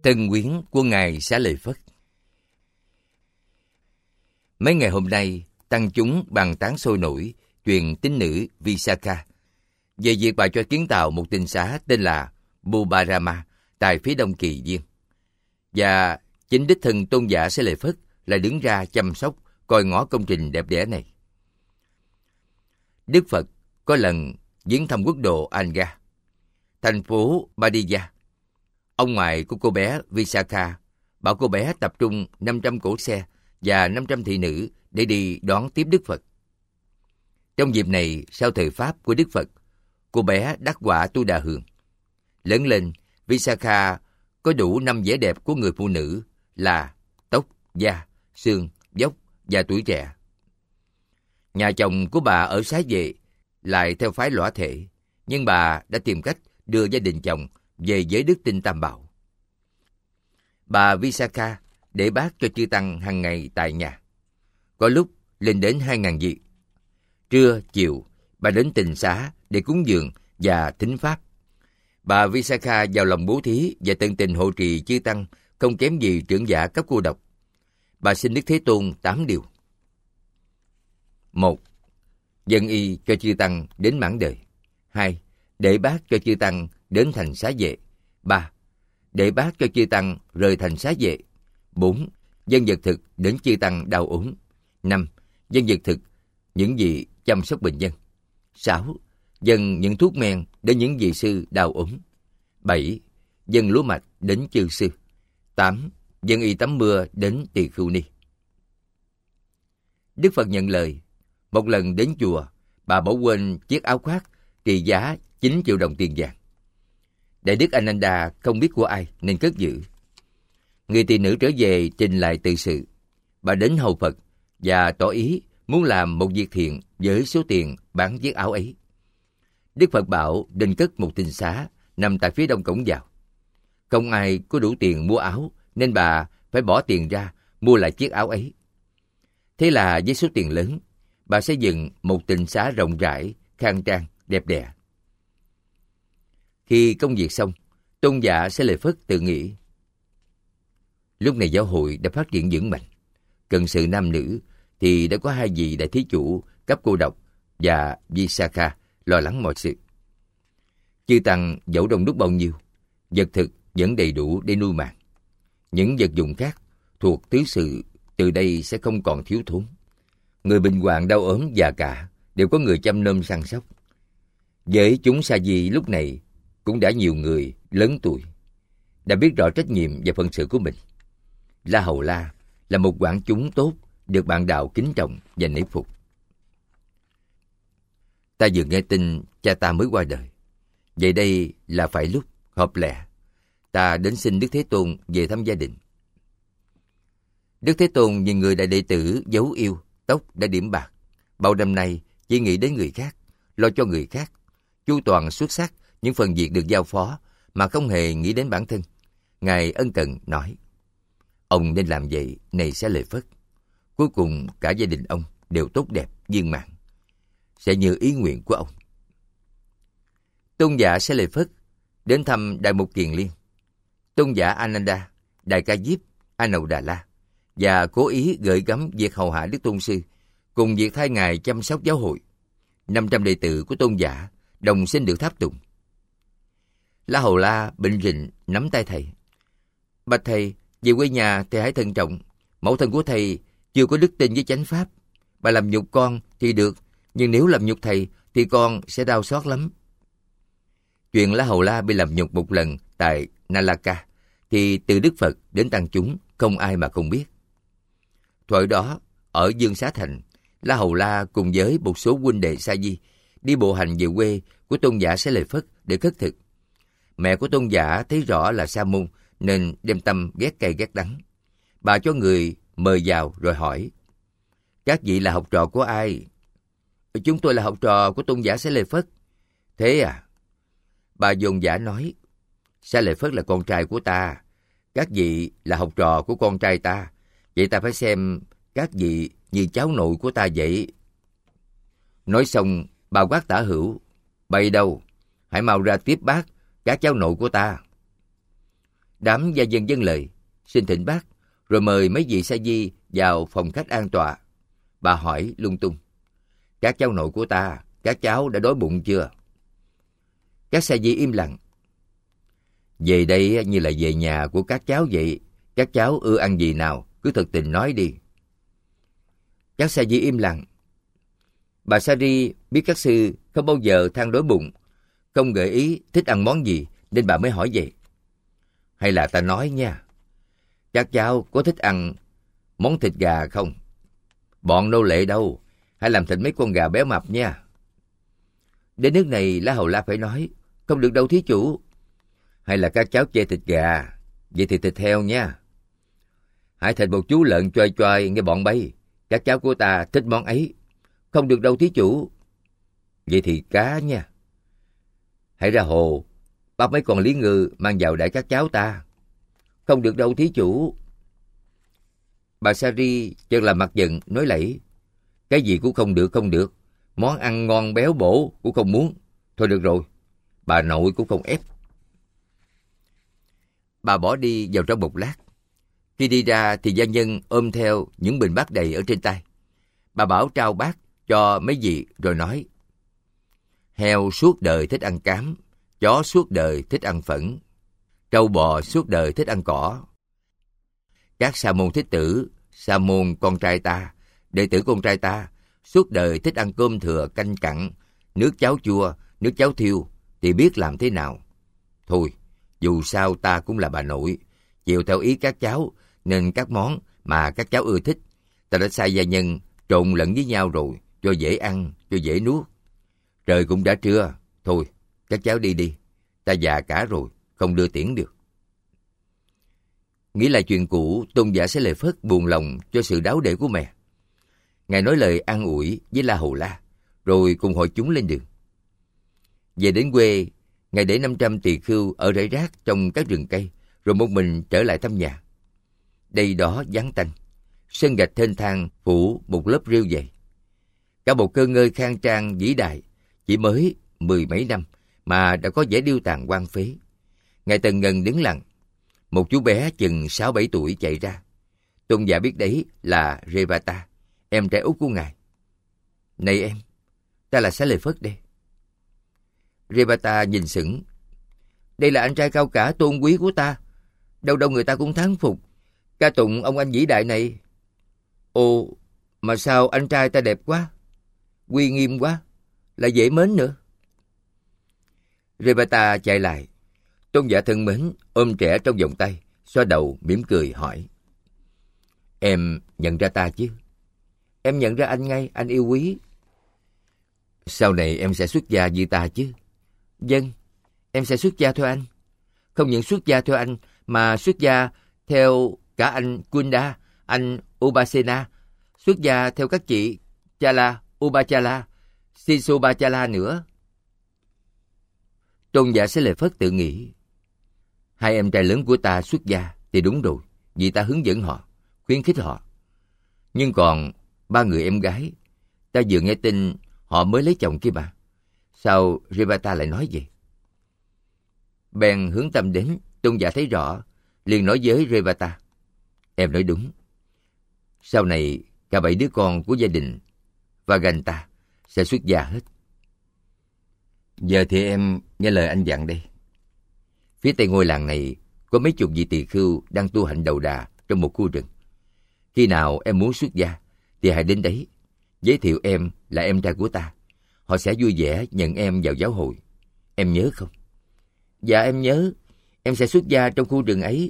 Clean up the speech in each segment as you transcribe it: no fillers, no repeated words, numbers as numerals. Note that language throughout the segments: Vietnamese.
Tân quyến của Ngài Xá Lợi Phất. Mấy ngày hôm nay, tăng chúng bàn tán sôi nổi chuyện tín nữ Visakha về việc bà cho kiến tạo một tinh xá tên là Bubarama tại phía đông Kỳ Viên. Và chính đích thân tôn giả Xá Lợi Phất là đứng ra chăm sóc, coi ngó công trình đẹp đẽ này. Đức Phật có lần viếng thăm quốc độ Anga, thành phố Badiya. Ông ngoại của cô bé Visakha bảo cô bé tập trung 500 cỗ xe và 500 thị nữ để đi đón tiếp Đức Phật. Trong dịp này, sau thời Pháp của Đức Phật, cô bé đắc quả Tu Đà Hường. Lớn lên, Visakha có đủ 5 vẻ đẹp của người phụ nữ là tóc, da, xương, dốc và tuổi trẻ. Nhà chồng của bà ở Xá Vệ lại theo phái lõa thể, nhưng bà đã tìm cách đưa gia đình chồng về giới đức tin Tam Bảo. Bà Visakha để bát cho chư tăng hàng ngày tại nhà. Có lúc lên đến 2.000 vị. Trưa, chiều, bà đến tịnh xá để cúng dường và thính pháp. Bà Visakha vào lòng bố thí và tận tình hộ trì chư tăng, không kém gì trưởng giả cấp cô độc. Bà xin Đức Thế Tôn 8 điều. 1. Dâng y cho chư tăng đến mãn đời. 2. Để bát cho chư tăng đến thành Xá Vệ. 3. Để bát cho chư tăng rời thành Xá Vệ. 4. Dâng vật thực đến chư tăng đau ốm. 5. Dâng vật thực những vị chăm sóc bệnh nhân. 6. Dâng những thuốc men đến những vị sư đau ốm. 7. Dâng lúa mạch đến chư sư. 8. Dâng y tắm mưa đến Tỳ Khưu Ni. Đức Phật nhận lời. Một lần đến chùa, bà bỏ quên chiếc áo khoác trị giá 9 triệu đồng tiền vàng. Đại đức Ananda không biết của ai nên cất giữ. Người tỳ nữ trở về trình lại tự sự. Bà đến hầu Phật và tỏ ý muốn làm một việc thiện với số tiền bán chiếc áo ấy. Đức Phật bảo nên cất một tinh xá nằm tại phía đông cổng vào. Không ai có đủ tiền mua áo nên bà phải bỏ tiền ra mua lại chiếc áo ấy. Thế là với số tiền lớn, bà xây dựng một tịnh xá rộng rãi, khang trang, đẹp đẽ. Khi công việc xong, tôn giả Xá Lợi Phất tự nghĩ, lúc này giáo hội đã phát triển vững mạnh. Cần sự nam nữ thì đã có 2 vị đại thí chủ cấp cô độc và Visakha lo lắng mọi sự. Chư tăng dẫu đông đúc bao nhiêu, vật thực vẫn đầy đủ để nuôi mạng. Những vật dụng khác thuộc tứ sự từ đây sẽ không còn thiếu thốn. Người bệnh hoạn đau ốm già cả đều có người chăm nom săn sóc. Với chúng sa di lúc này cũng đã nhiều người lớn tuổi, đã biết rõ trách nhiệm và phận sự của mình. La Hầu La là một quảng chúng tốt, được bạn đạo kính trọng và nể phục. Ta vừa nghe tin cha ta mới qua đời. Vậy đây là phải lúc hợp lẽ ta đến xin Đức Thế Tôn về thăm gia đình. Đức Thế Tôn nhìn người đại đệ tử dấu yêu, tóc đã điểm bạc, bao năm nay chỉ nghĩ đến người khác, lo cho người khác, chu toàn xuất sắc những phần việc được giao phó mà không hề nghĩ đến bản thân. Ngài ân cần nói, ông nên làm vậy này Xá Lợi Phất. Cuối cùng cả gia đình ông đều tốt đẹp, viên mãn, sẽ như ý nguyện của ông. Tôn giả Xá Lợi Phất đến thăm Đại Mục Kiền Liên, tôn giả Ananda, Đại Ca Diếp, A Nậu Đà La và cố ý gửi gắm việc hầu hạ Đức Tôn Sư cùng việc thay ngài chăm sóc giáo hội. 500 đệ tử của tôn giả đồng xin được tháp tùng. La Hầu La bệnh rịnh nắm tay thầy. Bạch thầy, về quê nhà thầy hãy thận trọng. Mẫu thân của thầy chưa có đức tin với chánh pháp. Bà làm nhục con thì được, nhưng nếu làm nhục thầy thì con sẽ đau xót lắm. Chuyện La Hầu La bị làm nhục một lần tại Nalaka thì từ Đức Phật đến tăng chúng không ai mà không biết. Thời đó ở Dương Xá Thành, La Hầu La cùng với một số huynh đệ sa di đi bộ hành về quê của tôn giả Xá Lợi Phất để khất thực. Mẹ của tôn giả thấy rõ là sa môn nên đem tâm ghét cay ghét đắng. Bà cho người mời vào rồi hỏi, các vị là học trò của ai? Chúng tôi là học trò của tôn giả Xá Lợi Phất. Thế à? Bà dồn dã nói, Xá Lợi Phất là con trai của ta, các vị là học trò của con trai ta, vậy ta phải xem các vị như cháu nội của ta vậy. Nói xong, bà quát Tả Hữu, bay đâu? Hãy mau ra tiếp bác các cháu nội của ta. Đám gia dân dâng lời, xin thỉnh bác, rồi mời mấy vị sa di vào phòng khách an tọa. Bà hỏi lung tung. Các cháu nội của ta, các cháu đã đói bụng chưa? Các sa di im lặng. Về đây như là về nhà của các cháu vậy. Các cháu ưa ăn gì nào, cứ thật tình nói đi. Các sa di im lặng. Bà Sari biết các sư không bao giờ than đói bụng, không gợi ý thích ăn món gì, nên bà mới hỏi vậy. Hay là ta nói nha, các cháu có thích ăn món thịt gà không? Bọn nô lệ đâu, hãy làm thịt mấy con gà béo mập nha. Đến nước này lá hầu la phải nói, không được đâu thí chủ. Hay là các cháu chê thịt gà, vậy thì thịt heo nha. Hãy thịt một chú lợn choai choai nghe bọn bay, các cháu của ta thích món ấy. Không được đâu thí chủ. Vậy thì cá nha. Hãy ra hồ, bắt mấy con lý ngư mang vào đãi các cháu ta. Không được đâu thí chủ. Bà Sari chợt làm mặt giận, nói lẫy. Cái gì cũng không được, không được. Món ăn ngon béo bổ cũng không muốn. Thôi được rồi, bà nội cũng không ép. Bà bỏ đi vào trong một lát. Khi đi ra thì gia nhân ôm theo những bình bát đầy ở trên tay. Bà bảo trao bát cho mấy vị rồi nói. Heo suốt đời thích ăn cám, chó suốt đời thích ăn phẫn, trâu bò suốt đời thích ăn cỏ. Các sa môn thích tử, sa môn con trai ta, đệ tử con trai ta, suốt đời thích ăn cơm thừa canh cặn, nước cháo chua, nước cháo thiêu, thì biết làm thế nào. Thôi, dù sao ta cũng là bà nội, chịu theo ý các cháu, nên các món mà các cháu ưa thích, ta đã sai gia nhân trộn lẫn với nhau rồi, cho dễ ăn, cho dễ nuốt. Trời cũng đã trưa, thôi, các cháu đi đi, ta già cả rồi, không đưa tiễn được. Nghĩ lại chuyện cũ, tôn giả Xá Lợi Phất buồn lòng cho sự đáo để của mẹ. Ngài nói lời an ủi với La Hầu La, rồi cùng hội chúng lên đường. Về đến quê, Ngài để 500 tỳ khưu ở rải rác trong các rừng cây, rồi một mình trở lại thăm nhà. Đây đó vắng tanh, sân gạch thênh thang phủ một lớp rêu dày. Cả một cơ ngơi khang trang vĩ đại, chỉ mới 10 mấy năm mà đã có vẻ điêu tàn hoang phế. Ngài Tần Ngần đứng lặng. Một chú bé chừng 6-7 tuổi chạy ra. Tôn giả biết đấy là Revata, em trai út của Ngài. Này em, ta là Xá Lợi Phất đây. Revata nhìn sững. Đây là anh trai cao cả tôn quý của ta. Đâu đâu người ta cũng thán phục, ca tụng ông anh vĩ đại này. Ồ, mà sao anh trai ta đẹp quá, uy nghiêm quá, lại dễ mến nữa. Revata chạy lại. Tôn giả thân mến ôm trẻ trong vòng tay, xoa đầu mỉm cười hỏi. Em nhận ra ta chứ? Em nhận ra anh ngay, anh yêu quý. Sau này em sẽ xuất gia như ta chứ? Vâng, em sẽ xuất gia theo anh. Không những xuất gia theo anh, mà xuất gia theo cả anh Kunda, anh Upasena, xuất gia theo các chị Chala, Upachala, Sisobachala nữa. Tôn giả Xá Lợi Phất tự nghĩ. Hai em trai lớn của ta xuất gia thì đúng rồi, vì ta hướng dẫn họ, khuyến khích họ. Nhưng còn 3 người em gái, ta vừa nghe tin họ mới lấy chồng kia mà. Sao Revata lại nói vậy? Bèn hướng tâm đến, tôn giả thấy rõ, liền nói với Revata. Em nói đúng. Sau này, cả 7 đứa con của gia đình Vaganta sẽ xuất gia hết. Giờ thì em nghe lời anh dặn đây. Phía tây ngôi làng này có mấy chục vị tỳ khưu đang tu hành đầu đà trong một khu rừng. Khi nào em muốn xuất gia thì hãy đến đấy, giới thiệu em là em trai của ta. Họ sẽ vui vẻ nhận em vào giáo hội. Em nhớ không? Dạ em nhớ, em sẽ xuất gia trong khu rừng ấy.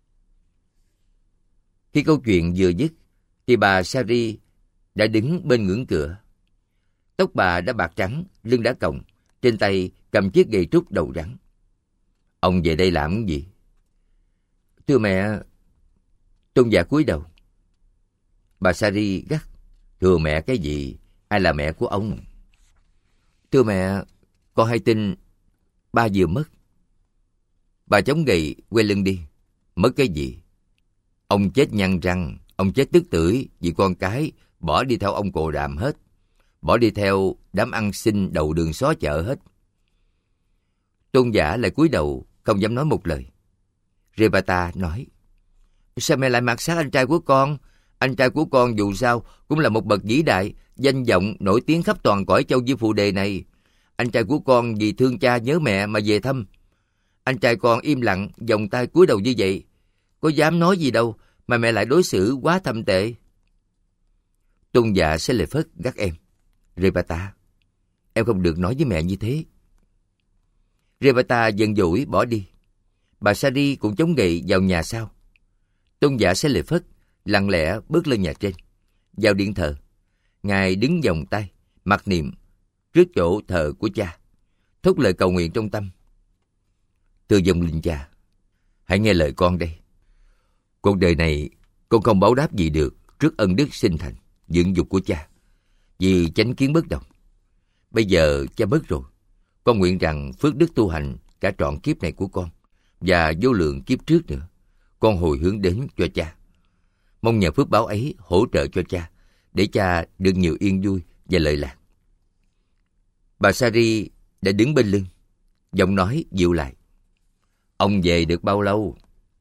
Khi câu chuyện vừa dứt thì bà Sari đã đứng bên ngưỡng cửa. Tóc bà đã bạc trắng, lưng đã còng, trên tay cầm chiếc gậy trúc đầu rắn. Ông về đây làm cái gì? Thưa mẹ. Tôn giả cúi đầu. Bà Sari gắt. Thưa mẹ cái gì? Ai là mẹ của ông? Thưa mẹ, con hay tin ba vừa mất. Bà chống gậy quay lưng đi. Mất cái gì? Ông chết nhăn răng, ông chết tức tưởi vì con cái bỏ đi theo ông Cồ Đàm hết. Bỏ đi theo đám ăn xin đầu đường xó chợ hết. Tôn giả lại cúi đầu, không dám nói một lời. Revata nói, sao mẹ lại mạt sát anh trai của con? Anh trai của con dù sao cũng là một bậc vĩ đại, danh vọng nổi tiếng khắp toàn cõi châu Diêm Phù Đề này. Anh trai của con vì thương cha nhớ mẹ mà về thăm. Anh trai con im lặng, vòng tay cúi đầu như vậy. Có dám nói gì đâu mà mẹ lại đối xử quá thậm tệ. Tôn giả Xá Lợi Phất gắt em, Revata, em không được nói với mẹ như thế. Revata giận dỗi bỏ đi. Bà Sari cũng chống gậy vào nhà sau. Tôn giả Xá Lợi Phất lặng lẽ bước lên nhà trên, vào điện thờ. Ngài đứng vòng tay, mặc niệm trước chỗ thờ của cha, thốt lời cầu nguyện trong tâm. Thưa vong linh cha, hãy nghe lời con đây. Cuộc đời này con không báo đáp gì được trước ân đức sinh thành, dưỡng dục của cha, vì chánh kiến bất đồng. Bây giờ cha mất rồi, con nguyện rằng phước đức tu hành cả trọn kiếp này của con và vô lượng kiếp trước nữa, con hồi hướng đến cho cha. Mong nhờ phước báo ấy hỗ trợ cho cha, để cha được nhiều yên vui và lợi lạc. Bà Sari đã đứng bên lưng, giọng nói dịu lại. Ông về được bao lâu?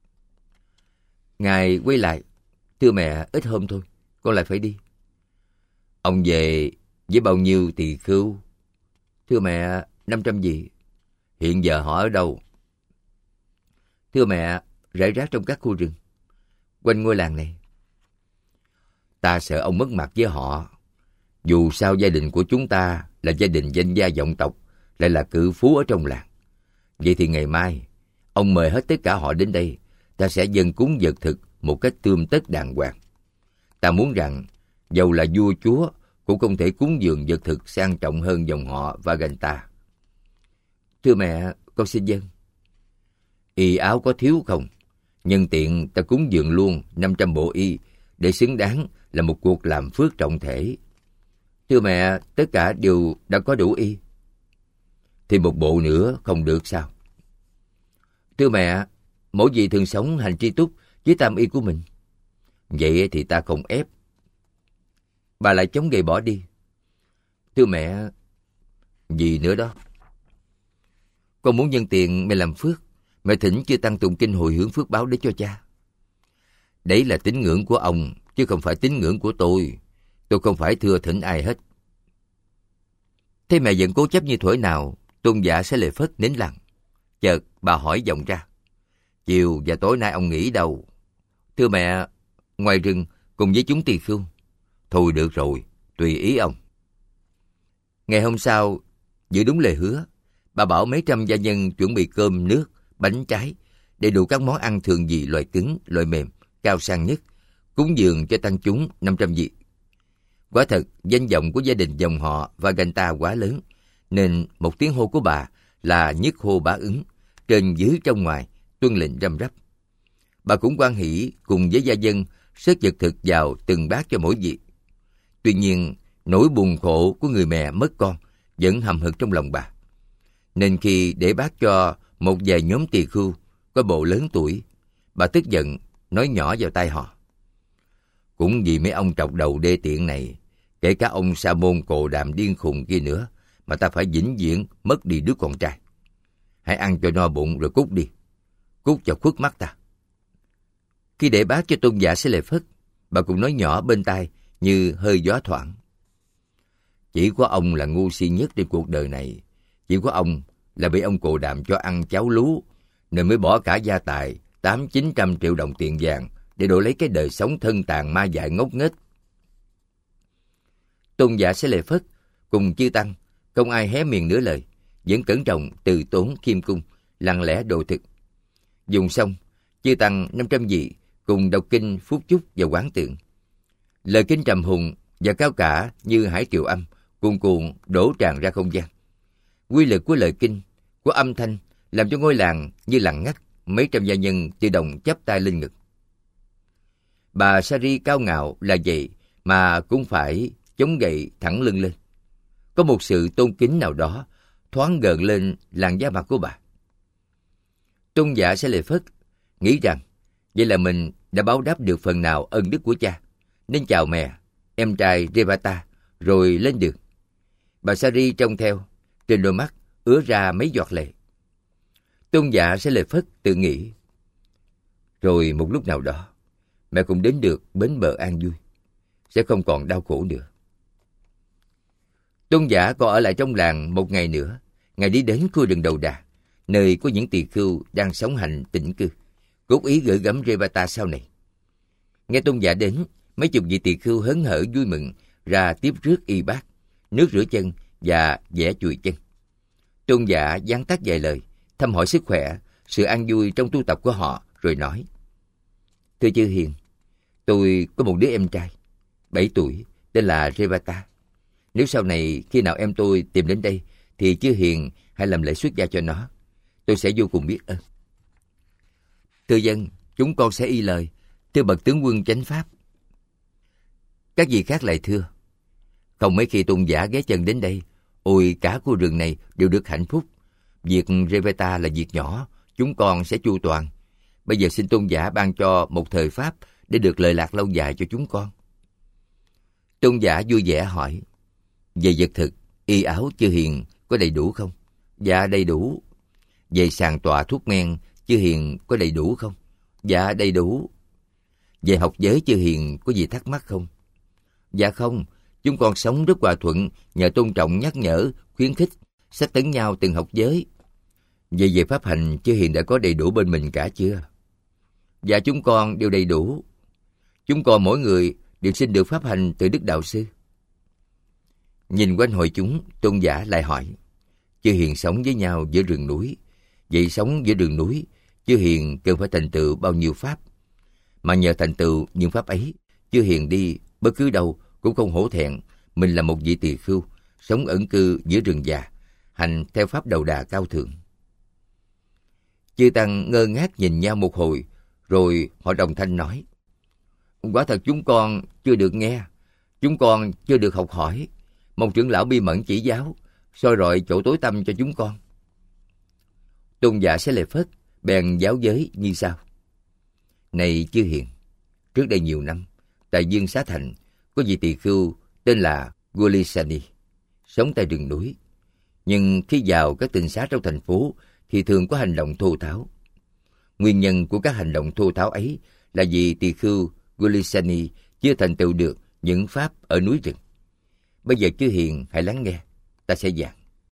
Ngài quay lại. Thưa mẹ, ít hôm thôi, con lại phải đi. Ông về với bao nhiêu tỳ khưu? Thưa mẹ, 500 vị. Hiện giờ họ ở đâu? Thưa mẹ, rải rác trong các khu rừng quanh ngôi làng này. Ta sợ ông mất mặt với họ. Dù sao gia đình của chúng ta là gia đình danh gia vọng tộc, lại là cự phú ở trong làng. Vậy thì ngày mai ông mời hết tất cả họ đến đây, ta sẽ dâng cúng vật thực một cách tươm tất đàng hoàng. Ta muốn rằng dầu là vua chúa cũng không thể cúng dường vật thực sang trọng hơn dòng họ Vaganta. Thưa mẹ, con xin dâng. Y áo có thiếu không? Nhân tiện ta cúng dường luôn 500 bộ y để xứng đáng là một cuộc làm phước trọng thể. Thưa mẹ, tất cả đều đã có đủ y. Thì một bộ nữa không được sao? Thưa mẹ, mỗi vị thường sống hành tri túc với tam y của mình. Vậy thì ta không ép. Bà lại chống gậy bỏ đi. Thưa mẹ, gì nữa đó? Con muốn nhân tiền mẹ làm phước, mẹ thỉnh chư tăng tụng kinh hồi hướng phước báo để cho cha. Đấy là tín ngưỡng của ông, chứ không phải tín ngưỡng của tôi. Tôi không phải thưa thỉnh ai hết. Thế mẹ vẫn cố chấp như thuở nào? Tôn giả Xá Lợi Phất nín lặng. Chợt bà hỏi vọng ra. Chiều và tối nay ông nghỉ đâu? Thưa mẹ, ngoài rừng cùng với chúng tỳ khưu. Thôi được rồi, tùy ý ông. Ngày hôm sau, giữ đúng lời hứa, bà bảo mấy trăm gia nhân chuẩn bị cơm, nước, bánh trái, đầy đủ các món ăn thường dị, loại cứng, loại mềm, cao sang nhất, cúng dường cho tăng chúng 500 vị. Quả thật, danh vọng của gia đình dòng họ Vaganta quá lớn, nên một tiếng hô của bà là nhất hô bá ứng, trên dưới trong ngoài, tuân lệnh răm rắp. Bà cũng hoan hỷ cùng với gia dân xếp vật thực vào từng bát cho mỗi vị. Tuy nhiên, nỗi buồn khổ của người mẹ mất con vẫn hầm hực trong lòng bà. Nên khi để bát cho một vài nhóm tỳ khưu có bộ lớn tuổi, bà tức giận nói nhỏ vào tai họ. Cũng vì mấy ông trọc đầu đê tiện này, kể cả ông Sa môn Cồ Đàm điên khùng kia nữa, mà ta phải vĩnh viễn mất đi đứa con trai. Hãy ăn cho no bụng rồi cút đi, cút cho khuất mắt ta. Khi để bát cho tôn giả Xá Lợi Phất, bà cũng nói nhỏ bên tai như hơi gió thoảng. Chỉ có ông là ngu si nhất trên cuộc đời này. Chỉ có ông là bị ông Cồ Đàm cho ăn cháo lú, nên mới bỏ cả gia tài 800-900 triệu đồng tiền vàng để đổi lấy cái đời sống thân tàn ma dại ngốc nghếch. Tôn giả Xá Lợi Phất cùng chư tăng không ai hé miệng nửa lời, vẫn cẩn trọng từ tốn khiêm cung, lặng lẽ độ thực. Dùng xong, chư tăng 500 vị cùng đọc kinh phúc chúc và quán tượng. Lời kinh trầm hùng và cao cả như hải triều âm cuồn cuộn đổ tràn ra không gian. Quy lực của lời kinh, của âm thanh làm cho ngôi làng như lặng ngắt. Mấy trăm gia nhân tự động chắp tay lên ngực. Bà Sari cao ngạo là vậy mà cũng phải chống gậy thẳng lưng lên. Có một sự tôn kính nào đó thoáng gợn lên làn da mặt của bà. Tôn giả Xá Lợi Phất nghĩ rằng vậy là mình đã báo đáp được phần nào ân đức của cha, nên chào mẹ, em trai Revata rồi lên đường. Bà Sari trông theo, trên đôi mắt ứa ra mấy giọt lệ. Tôn giả Xá Lợi Phất tự nghĩ, Rồi một lúc nào đó, mẹ cũng đến được bến bờ an vui, sẽ không còn đau khổ nữa. Tôn giả còn ở lại trong làng một ngày nữa. Ngài đi đến khu rừng Đầu Đà, nơi có những tỳ khưu đang sống hành tĩnh cư, cốt ý gửi gắm Revata sau này. Nghe tôn giả đến, mấy chục vị tỳ khưu hớn hở vui mừng ra tiếp rước y bát, nước rửa chân và vẽ chùi chân. Tôn giả giảng tác vài lời, thăm hỏi sức khỏe, sự an vui trong tu tập của họ, rồi nói: Thưa chư hiền, tôi có một đứa em trai, 7 tuổi, tên là Revata. Nếu sau này khi nào em tôi tìm đến đây, thì chư hiền hãy làm lễ xuất gia cho nó. Tôi sẽ vô cùng biết ơn. Thưa dân, chúng con sẽ y lời. Thưa bậc tướng quân chánh pháp. Các vị khác lại thưa: Không mấy khi tôn giả ghé chân đến đây, ôi cả khu rừng này đều được hạnh phúc. Việc Revata là việc nhỏ, chúng con sẽ chu toàn. Bây giờ xin tôn giả ban cho một thời pháp để được lợi lạc lâu dài cho chúng con. Tôn giả vui vẻ hỏi: Về vật thực, y áo chư hiền có đầy đủ không? Dạ đầy đủ. Về sàn tọa thuốc men, chư hiền có đầy đủ không? Dạ đầy đủ. Về học giới chư hiền có gì thắc mắc không? Dạ không, chúng con sống rất hòa thuận nhờ tôn trọng nhắc nhở, khuyến khích, sách tấn nhau từng học giới. Về pháp hành chư hiền đã có đầy đủ bên mình cả chưa? Dạ chúng con đều đầy đủ. Chúng con mỗi người đều xin được pháp hành từ Đức Đạo Sư. Nhìn quanh hội chúng, tôn giả lại hỏi: Chư hiền sống với nhau giữa rừng núi. Vậy sống giữa rừng núi, chư hiền cần phải thành tựu bao nhiêu pháp? Mà nhờ thành tựu những pháp ấy, chư hiền đi bất cứ đâu cũng không hổ thẹn mình là một vị tỳ khưu, sống ẩn cư giữa rừng già, hành theo pháp Đầu Đà cao thượng. Chư tăng ngơ ngác nhìn nhau một hồi, rồi họ đồng thanh nói: Quả thật chúng con chưa được nghe, chúng con chưa được học hỏi. Mong trưởng lão bi mẫn chỉ giáo, soi rọi chỗ tối tăm cho chúng con. Tôn giả Xá Lợi Phất bèn giáo giới như sau: Này chư hiền, trước đây nhiều năm, tại Dương Xá Thành có vị tỳ khưu tên là Gulisani, sống tại rừng núi. Nhưng khi vào các tỉnh xá trong thành phố thì thường có hành động thô tháo. Nguyên nhân của các hành động thô tháo ấy là vì tỳ khưu Gulisani chưa thành tựu được những pháp ở núi rừng. Bây giờ chư hiền hãy lắng nghe, ta sẽ giảng.